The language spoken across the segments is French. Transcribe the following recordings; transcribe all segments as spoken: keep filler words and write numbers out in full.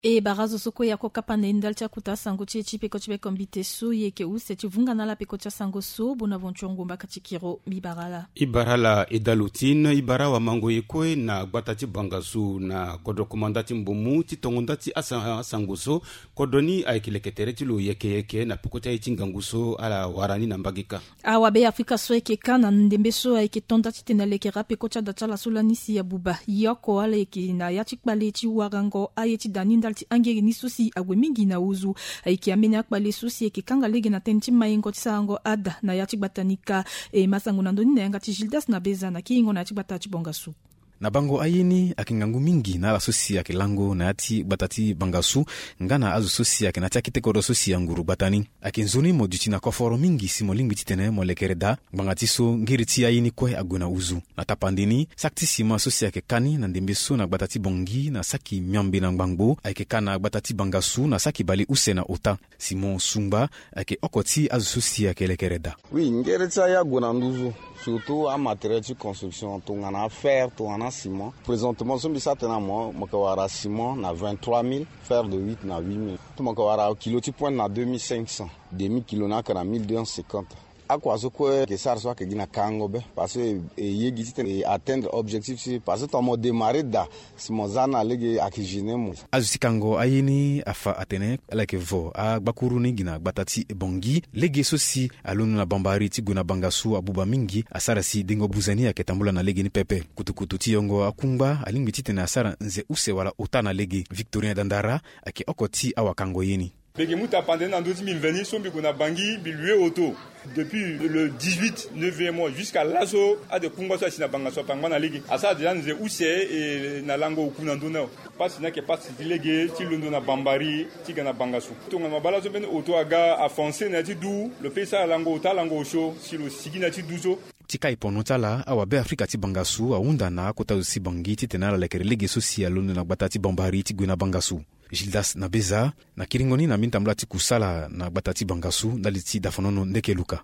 E barazo soko ya kokapana indal cha kuta sango che chipe ko chipe kombite su ye ke use chivunga na la pe ko cha sango su Bonaventure mbaka chikiro bibarala ibarala idalutine ibara wa mango yekwe na gbatati bangasu na kodo komandati mbumu ti tongondati asa sangoso kodoni aikileketere ti lo yeke yeke na pokota itinganguso ala warani na mbagika awa be Afrika so yeke kana ndembe so yeke tondati tenaleke rape ko cha datala solanisi ya buba yoko ale yeke na yachikbale ti warango ayeti daninda ti angeri ni susi agwe mingi na uzu aiki amene akbale susi eke kanga lege na tenti mayengo tisango ada na yati batanika e masango na ndoni na yanga ti Gildas na beza na kiingo na yati batati bongasu na bango ayini akingangu mingi na la sosi ya kilango na yati batati bangasu ngana azu sosi ya kinati akitekoro sosi ya nguru batani akinzuni moduti na koforo mingi simo lingbi titene molekereda bangatiso ngiriti ayini kwe aguna uzu na tapandini sakti sima sosi ya kekani na ndembeso na batati bongi na saki myambi na mbangbo ake kana batati bangasu na saki bali use na ota Simon Sumba ake okoti azu sosi ya kelekereda. Oui, ngiriti ya guna uzu surtout en matériel de construction, tout en fer, tout en ciment. Présentement, ce que moi, je ciment na vingt-trois mille, fer de huit na huit mille. Tout mon kawara kilo tu point na deux mille cinq cents, demi kilo na kana mille deux cent cinquante. À quoi ce que que ça soit que gina kangobe parce que y giti atteindre objectif parce que ton démarrer da si mon zana lege akijine mo azusikango ayini afa atene like vo a bakuruni gina batati bongi lege sosi alunu na bambari ti guna bangasu abuba mingi asarasi dingo buzani aketambula na lege ni pepe kutukutu ti yongo akumba alingbi ti tena asara nze use wala otana lege Victorien Dandara ake okoti awakango yini Peki muta pandena en deux mille vingt sombi kuna bangi bilue auto depuis le dix-huit neuvième mois jusqu'à l'asso a de kunga so sina banga so pangana ligi asa de nze use e na lango kuna ndona pas na ke pas ligi ti londo na bambari ti kana bangasu to ngama bala so ben auto aga a foncer na ti du le pesa lango ta lango show si lo sigina ti duzo tika iponotala awa be Afrika ti bangasu aunda na kota usi bangi ti tenala lekere ligi social londo na batati bambari ti gwina bangasu Gildas na beza na kiringoni na mintambla ti kusala na batati bangasu ndaliti dafonono ndeke luka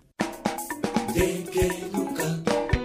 ndeke luka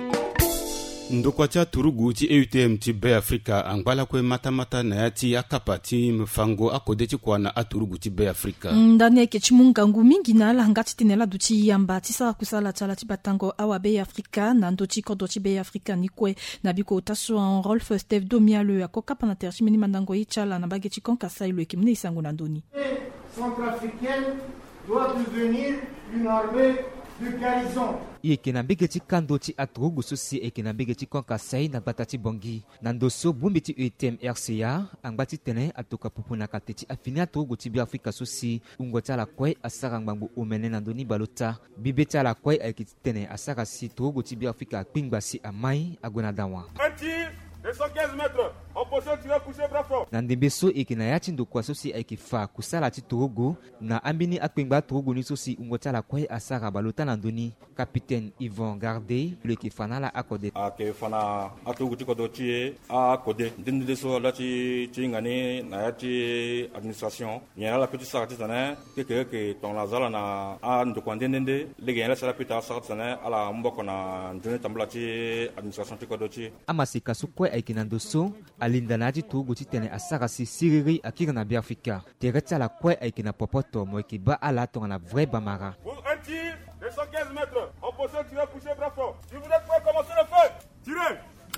ndokwatia turugu ti E U T M ti be Afrika angbala kwe mata mata na yati akapa ti mfango akode ti kwa na aturugu ti be Afrika ndani yake chimungangu mingi na ala ngati tinela duti yamba ti sa kusala chala ti batango awa be Afrika na ndo ti kodo ti be Afrika ni kwe na biko taso en Rolf Steve Domia le akoka na terchi mini mandango i chala na bage ti konka sa ilu ekimne isango na ndoni Centrafricaine doit devenir une armée de garnison. Yeke na mbege ti kando ti aturugu sosi eke na mbege ti konka sai na gbata ti bongi na ndoso bumbi ti E U T M R C A angba ti tene atoka pupu na kate ti afini aturugu ti bi Afrika sosi ungo ti ala kue asara ngbangbu omene na ndöni balota bibe ti ala kue ayeke ti tene asara si turugu ti bi Afrika akpingba si amai agwe na dawa deux cent quinze mètres, en position tiré couché bras fort. Na ndembe so eke na yati ndokwa sosi ayeke fa kusala ti turugu na ambini akpengba turugu ni sosi ungo ti ala kue asara balota na ndöni capitaine Yvon Garde lo yeke fa na ala akode ayeke fa na aturugu ti kodo ti ye akode ndenge so ala ti ti ngani na ya ti administration nyen ala peut ti sara ti tene keke yeke tongana zala na andokua ndendende lege nyen ala sara peut ti asara ti tene ala mboko na ndöni tambula ti administration ti kodo ti amasika so kue ayeke na ndoso alinda na ti turugu ti tene asara si siriri akiri na bi Afrika tere ti ala kue ayeke na popoto mo yeke ba ala tongana vrai bamara pour un tir deux cent quinze mètres en position tiré couché bras fort si vous êtes prêts commencez le feu tirez.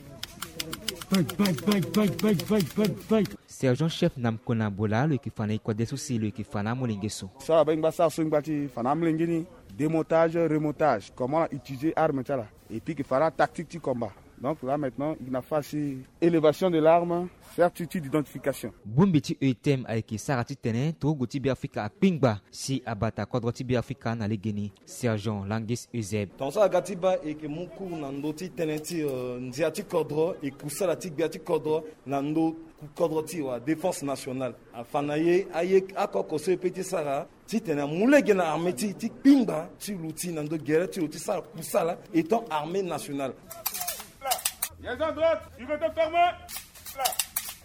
Sergent chef Namkona Bola lo yeke fa na ikode sosi lo yeke fa na molenge so ça ba ngba sa so ngba ti fa na molenge ni démontage remontage comment utiliser arme ta là et puis que fera tactique ti combat. Donc là maintenant, il a fait élévation de l'arme, certitude d'identification. Bumbi ti E U T M ayeke sara ti tene turugu ti bi Afrika akpingba si abata kodro ti bi Afrika na legeni Sergent Langis Euseb. Tonso agati ba eke muku na ndo ti tene ti nzia ti kodro e kusala ti gbia ti kodro na ndo kodro ti wa défense nationale. Afana ye aye akoko so pe ti sara ti tene mulege na armée ti ti kpingba ti luti na ndo guerre ti luti sara kusala étant armée nationale. Les à droite, tu veux te fermer là.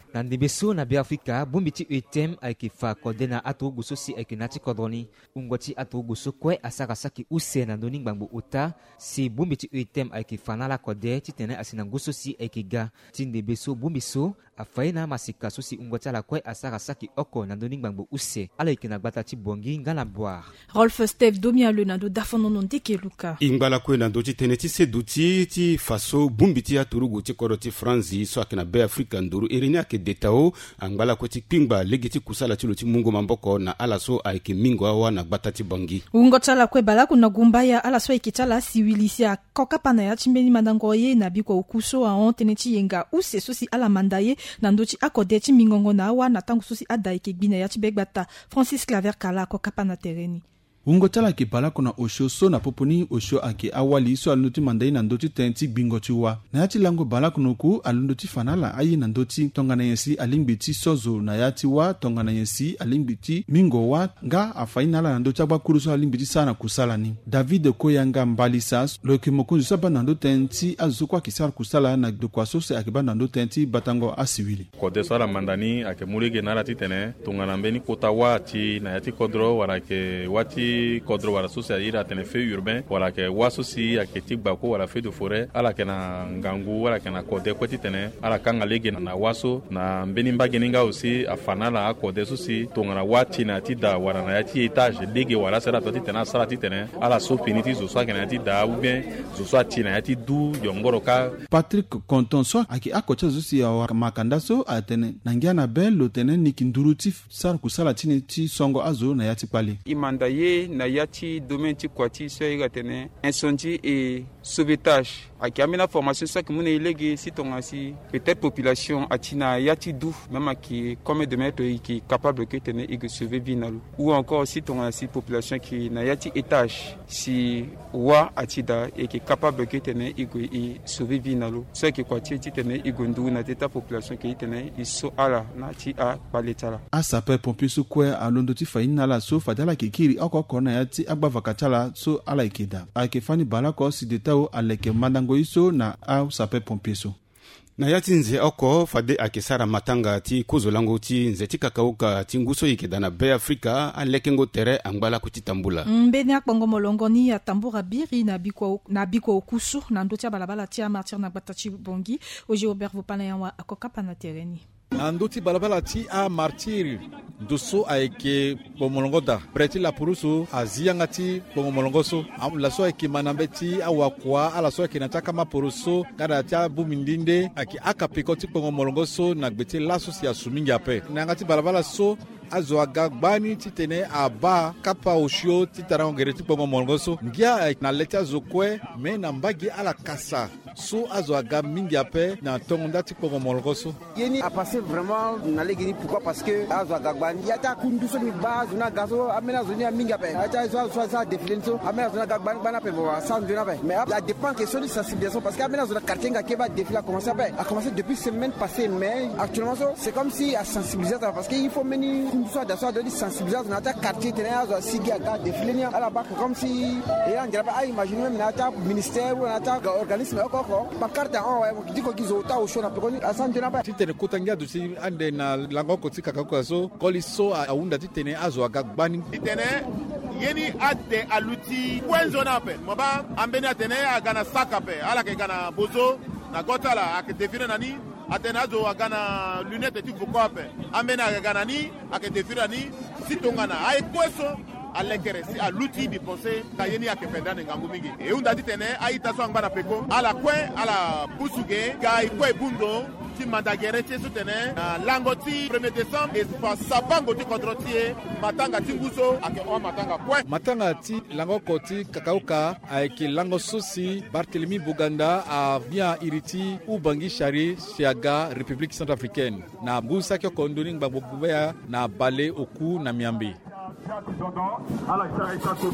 na ndimbeso na Afrika bumbiti etem aikifa kodena atogo sosi aikinati kodroni ungoti atogo sokwe asaka saki use na ndoni ngbango uta si bumbiti etem aikifa na la kode titene asina ngusosi aikiga tindimbeso bumbiso afaina masika sosi ungoti ala kwe asaka saki oko na ndoni ngbango use ala ikina gbata ti bongi ngana boire Rolf Steve domia le nando dafonono ndike luka ingala kwe nando titene ti seduti ti faso bumbiti aturugu ti koro ti franzi so akina be Afrika nduru irinya ke detao angbala ko ti pingba legiti kusala ti lo ti mungo mamboko na alaso aiki mingo awa na gbata ti bangi ungo tsala kwe bala kuna gumbaya alaso ikitala siwilisia kokapana ya chimbeni madangoye na biko ukuso a ontene ti yenga use sosi ala mandaye na ndochi akode ti mingongo na awa na tangu sosi ada ike gbina ya ti begbata Francis Claver kala kokapana tereni ungo tala ki bala kuna osho so na poponi osho ake awali so alundi mandai na ndoti tenti bingo tiwa na yati lango bala kunoku alundi fanala ayi na ndoti tongana yensi alingbiti sozo na yati wa tongana yensi alingbiti mingo wa nga afainala na ndoti agba kuruso alingbiti sana kusala ni David Koyanga Mbalisa lo kimokunzu saba na ndoti tenti azukwa kisar kusala na dokwa sose akiba na ndoti tenti batango asiwili kode sala mandani ake mulege nara titene tongana mbeni kota wati na yati kodro warake wati kodro wala sosi ira tene feu urbain wala ke waso si aketi bako wala feu de forêt ala ke na ngangu wala ke na kode kweti tene ala kanga lege na waso na mbeni mbageninga aussi afanala akode sosi tongana wati na tida wala na yati etage lege wala sera toti tena sala titene ala so piniti zo so ke na tida ou bien zo so tina yati du yongoro ka Patrick Conton so aki akocha zosi ya makanda so atene nangiana bel lo tene nikinduruti sar kusala tini ti songo azo na yati pali imandaye na yati domaine ti kwati so igatene incendie et sauvetage aki amena formation so ki mune ilegi si tonga si peut-être population atina yati dou même qui comme de mettre qui capable que tene ig sauver vinalu ou encore si tonga si population qui na yati étage si wa atida et qui capable que tene ig i sauver vinalu so ki kwati ti tene igondu na teta population qui tene iso ala na ti a baletala asape pompier so kwe alondo ti faina la so fadala kikiri oko kona yati agba vakachala so ala ikeda akefani balako si detao aleke madango iso na au sape pompier so na yati nze oko fade akisara matanga ti kuzo lango ti nze ti kakauka ti nguso ikeda na be Afrika alekengo tere angbala kuti tambula mbene akpongo molongo ni ya tambura biri na biko na biko okusu na ndoti ya balabala ti martir na gbata ti bongi oje Robert Vopana ya akokapa na tereni na ndoti balabala ti a martir doso ayeke bomolongo da preti la puruso aziyanga ti bomolongo so la so ayeke manambe ti awakua ala so ayeke na ti akama puruso ngana ti abumindinde ayeke akapeko ti bomolongo so na gbe ti laso si asu mingi ape na yanga ti balabala so azo aga gbani ti tene aba kapa oshio ti tara ngere ti kpongo molongo so ngia na leti azo kue me na mbagi ala kasa so azo aga mingi ape na tongonda ti kpongo molongo so yeni a passé vraiment na legini pourquoi parce que azo aga gbani yata kundu so ni ba zona gaso amena zoni mingi ape ata so so ça défilé so amena zona aga gbani bana pe bo sans zona ape mais ça dépend que sur sensibilisation parce que amena zona quartier nga keba défilé a commencé ape a commencé depuis semaine passée mais actuellement so c'est comme si à sensibiliser parce que il faut mener soit de soit de sensibiliser dans ta quartier tenir à sigi à défiler à la bac comme si et on dirait pas imaginer même dans ministère ou dans organisme encore pas carte en ouais dit ko gizo ta au show na pekoni asante na ba titene kutanga dusi ande na lango ko tika kako so koliso aunda titene azo agagbani titene yeni ate aluti kwenzo na pe moba ambeni atene agana sakape ala ke gana bozo na gotala ak define nani atenazo agana lunette ti fukope amena agana ni aketefira ni sitongana ay kweso alekere si aluti bi penser kayeni akependane ngangu mingi e unda ditene ay taso ngana peko ala kwe ala busuge ga ikwe bundo ti mandagere ti sutene na langoti premier décembre et pa sabango ti kontrotie matanga ti nguso ake o matanga kwe matanga ti lango koti kakauka ayeke lango sosi Barthélemy Buganda a bien iriti ubangi shari siaga République centrafricaine na busa kyo kondoni ngbabubeya na bale oku na miambi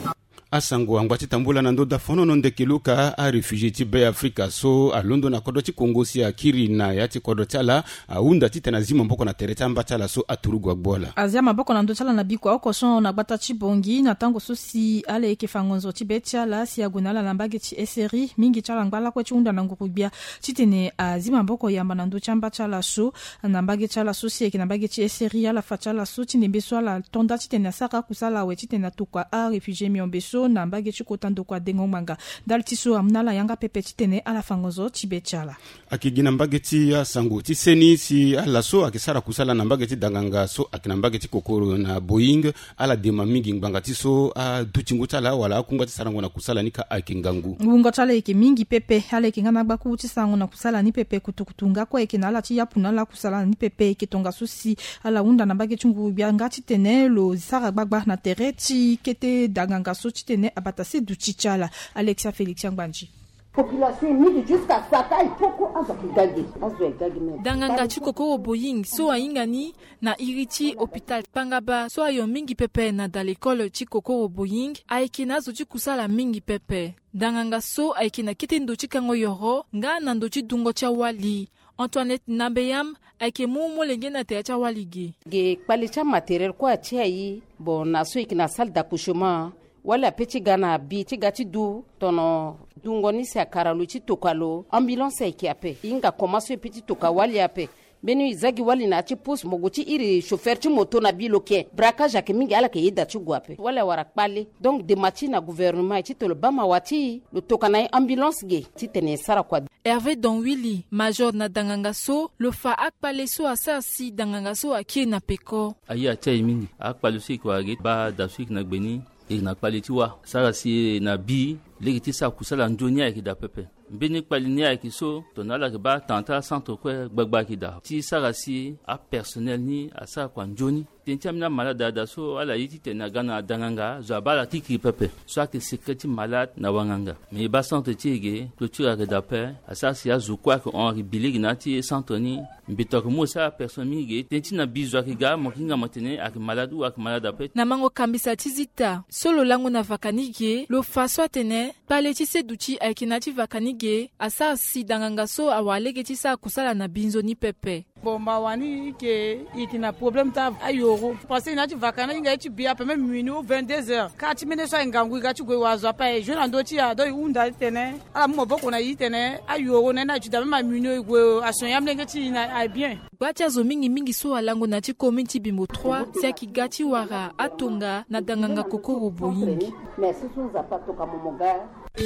asango angwa tambula na ndoda fono no ndekeluka a refugee ti be Afrika so a londo na kodo ti Kongo si akiri na ya ti kodo tala a unda ti tena zima mboko na tereta mba tala so aturugu agbola azia maboko na ndo tala na biko oko son na gbata ti bongi na tango so si ale eke fangonzo ti be tala si agonala na mbage ti eseri mingi tala ngbala kwa ti unda na ngurubia ti tene azima mboko yamba na ndo chamba tala so na mbage tala so si eke na mbage ti eseri ala fa tala so ti nembe so ala tonda ti tene saka kusala we ti tene tukwa a refugee miombe so na mbage ti kotando kwa dengo manga dal ti so amnala yanga pepe ti tene ala fangonzo ti be tala akigina mbage ti asango ti seni si ala so akisara kusala na mbage ti danganga so akina mbage ti kokoro na Boeing ala dema mingi ngbanga ti so a duchingu tala wala akunga ti sarango na kusala ni ka akingangu ngungo tala eke mingi pepe ala eke ngana gbaku ti sango na kusala ni pepe kutukutunga kwa eke na ala ti yapuna la kusala ni pepe eke tonga so si ala unda na mbage ti ngu bianga ti tene lo sara gbagba na tere ti kete danganga so ti tene abatase du chichala Alexia Felix Yangbanji population mingi jusqu'à saka ipoko azakigagi azwegagi me danganga chikoko Boeing so aingani na iriti hôpital Pangaba so ayo mingi pepe na dans l'école chikoko Boeing aikina zo chikusala mingi pepe danganga so aikina kitendo chikango yoro nga na ndo chidungo cha wali Antoinette Nabeyam aike mumo lenge na teacha walige ge palicha matériel kwa chai bon na so ikina salle d'accouchement wala peti gana bi ti gati du tono dungoni se akaralu ti tokalo ambulance ki ape inga commencer petit toka wali ape benu izagi wali na ti pus moguti iri chauffeur ti moto na biloke braquage ke mingi ala ke yida ti guape wala wara kpale donc de mati na gouvernement ti tolo bama wati lo toka na ambulance ge ti tene sara kwa Hervé Donwili major na danganga so lo fa akpale so asasi danganga so akie na peko aya chai mingi akpale so kwa ge ba da so na gbeni e na kpale ti wa sara si na bi legi ti sa kusala ndonia ki da pepe mbeni kpali ni aki so tonala ke ba tanta centre ko gbagba ki da ti sara si a personnel ni a sa kwa njoni tentia malade da so ala yiti tena gana danganga zo bala tiki pepe so ke secreti malade na wanganga me ba centre ti ge clôture ke da pe a sa si a zo kwa ko on biligi na ti centre ni mbito ko mo sa personne mi ge tenti na bizo ki ga mo kinga matene ak malade ou ak malade pe na mango kambisa tizita solo lango na vakanige lo faso tene pale ti seduchi aikinati vakanige asa si danganga so awalege ti sa kusala na binzo ni pepe bomba wani ke ikina problem ta ayoro parce na ti vakana inga ti bia pe même minuit vingt-deux heures ka ti mene so ngangu ga ti gwe wazo pa e jona ndo ti ado unda tene ala mo boko na yitene ayoro na na ti da ma minuit gwe ason yam lenge ti na ai bien gwatia zo mingi mingi so alango na ti community bimbo trois sia ki gati wara atonga na danganga kokoro Boeing merci so za pa toka momoga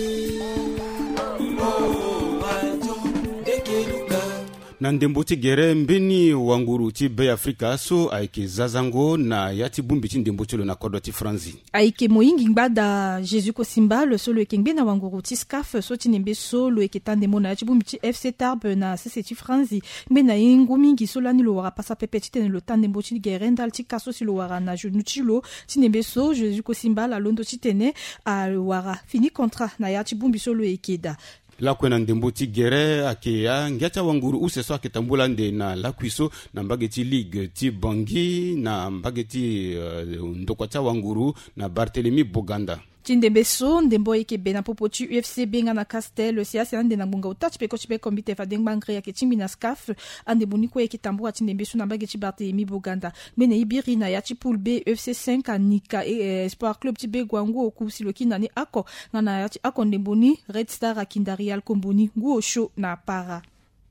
na ndembo ti gere mbeni wanguru ti be Afrika so aike zazango na yati bumbi ti ndembo ti lo na kodo ti Franzi aike moyingi ngbada Jésus Kosimba le so lo eke ngbe na wanguru ti Scaf so ti nembe so lo eke tande mo na yati bumbi ti F C Tarbes na C C ti Franzi mbe na yengu mingi so lani lo wara pasa pepe ti tene lo tande mo ti gere ndal ti kaso si lo wara na jonu ti lo ti nembe so Jésus Kosimba la londo ti tene a lo wara fini contrat na yati bumbi so lo eke da la kwena ndembo ti gere ake ya ngiata wanguru use so ake tambula nde na la kwiso na mbage ti ligue ti Bangui na mbage ti uh, ndokwa cha wanguru na Barthélemy Boganda Tindembe so ndembo eke bena popo ti U F C benga na Castel siasa ande na ngunga utach pe ko ti be komite fa dengba ngre ke timbi na Scaf ande boniko eke tambura tindembe so na mbage ti Barthélemy Boganda mene ibiri na ya ti pool B U F C cinq anika e Sport Club ti be gwangu oku siloki na ni ako na ya ti ako ndemboni Red Star akindari al komboni ngu show na para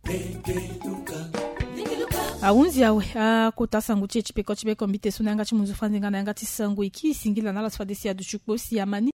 aunzi awe a kota sangu che chipeko chibe komite sunanga chimunzu fanzinga na yanga ti sangu iki singila na la sfadesi ya duchukbo si amani